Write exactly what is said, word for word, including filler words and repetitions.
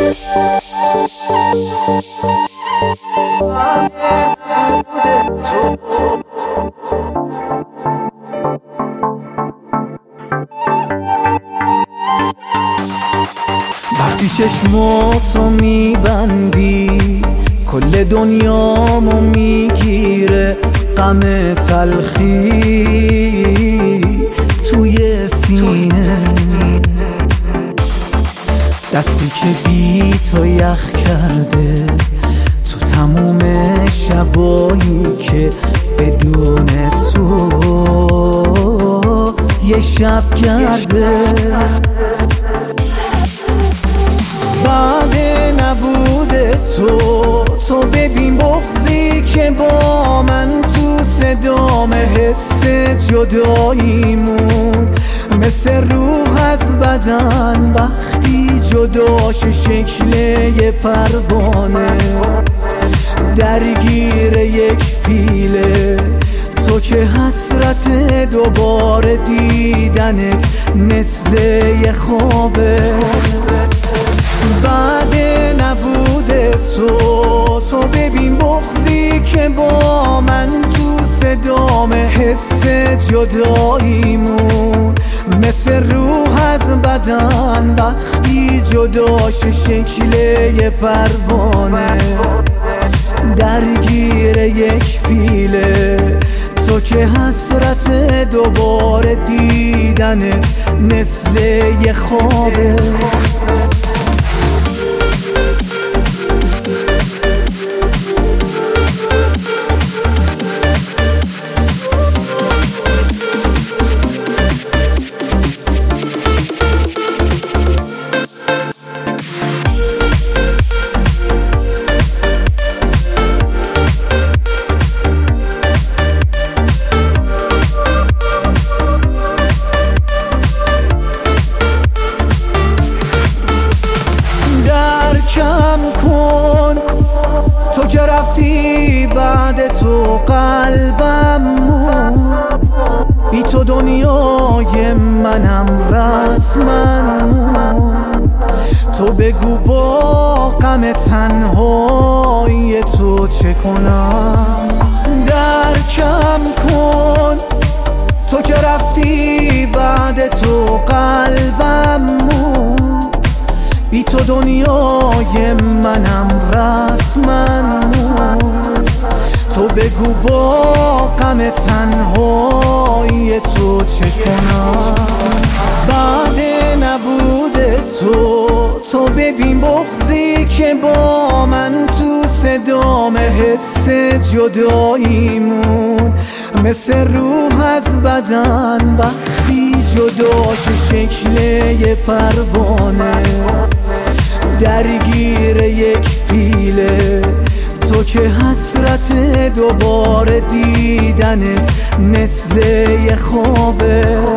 وقتی چشماتو میبندی کل دنیامو میگیره غم تلخی توی سینه، دستی که بی تو یخ کرده تو تموم شبایی که بدون تو یه شب گرده. بعد نبود تو تو ببین بغضی که با من تو صدام حس جداییمون مثل روح از بدن وقتی جداش شکل یه پروانه درگیر یک پیله. تو که حسرت دوباره دیدنت مثل یه خوابه. بعد نبود تو تو ببین بغضی که با من تو صدام حس جداییمون مثل روح از بدن وقتی جداش شکل یه پروانه درگیر یک پیله. تو که حسرت دوباره دیدنت مثل یه خوابه. کم کن تو که رفتی بعد تو قلبم مون، بی تو دنیای منم رسمن مون. تو بگو با غم تنهای تو چه کنم. در کم کن تو که رفتی بعد تو قلبم مون، بی تو دنیای منم رسمن مون. تو بگو با غم تنهای تو چه کنم. بعد نبود تو تو ببین بغضی که با من تو صدام حس جداییمون مثل روح از بدن وقتی جداش شکل یه پروانه درگیر یک پیله. تو که حسرت دوباره دیدنت مثل یه خوابه.